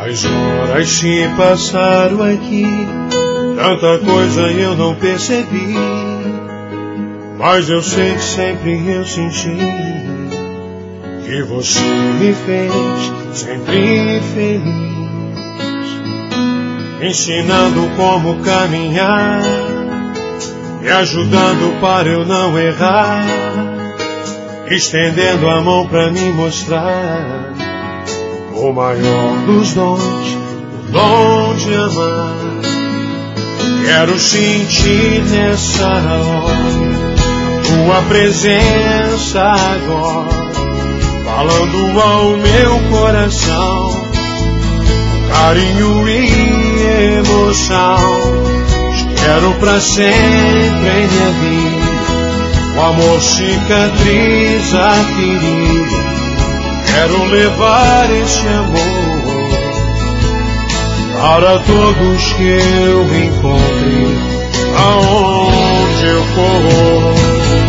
As horas se passaram aqui, tanta coisa eu não percebi, mas eu sei que sempre eu senti que você me fez sempre feliz, ensinando como caminhar, me ajudando para eu não errar, estendendo a mão para me mostrar o maior dos dons, o dom de amar. Quero sentir nessa hora tua presença agora, falando ao meu coração, carinho e emoção. Quero pra sempre em minha vida o amor cicatriza a ferida. Quero levar esse amor para todos que eu encontre, aonde eu for.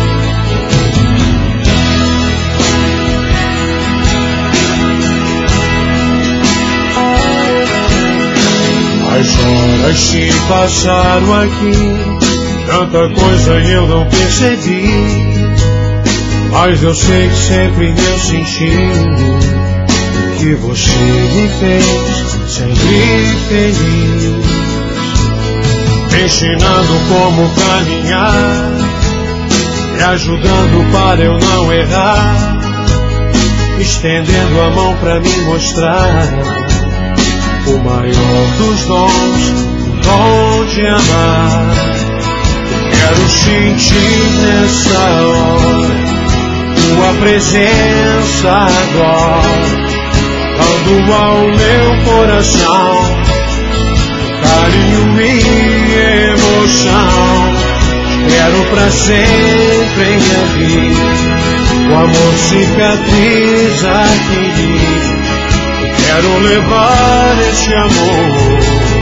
As horas se passaram aqui, tanta coisa eu não percebi, mas eu sei que sempre eu senti que você me fez sempre feliz, me ensinando como caminhar, me ajudando para eu não errar, estendendo a mão para me mostrar o maior dos dons, o dom de amar. Quero sentir nessa hora tua presença agora, dando ao meu coração carinho e emoção. Quero pra sempre em minha vida o amor cicatriza a ferida. Quero levar esse amor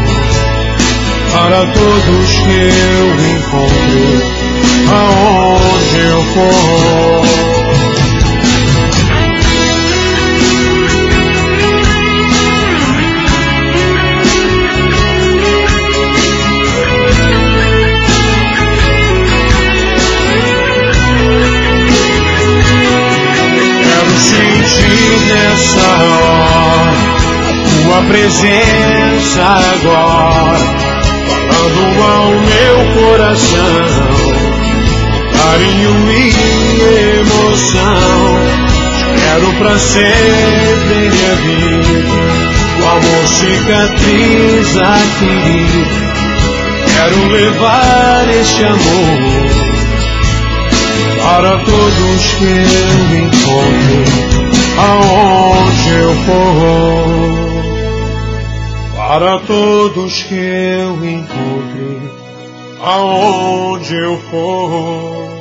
para todos que eu encontre, aonde eu for. Quero sentir nessa hora tua presença agora, falando ao meu coração, carinho e emoção. Quero pra sempre em minha vida o amor cicatriza a ferida. Quero levar este amor para todos que eu encontre, aonde eu for. Para todos que eu encontre, aonde eu for.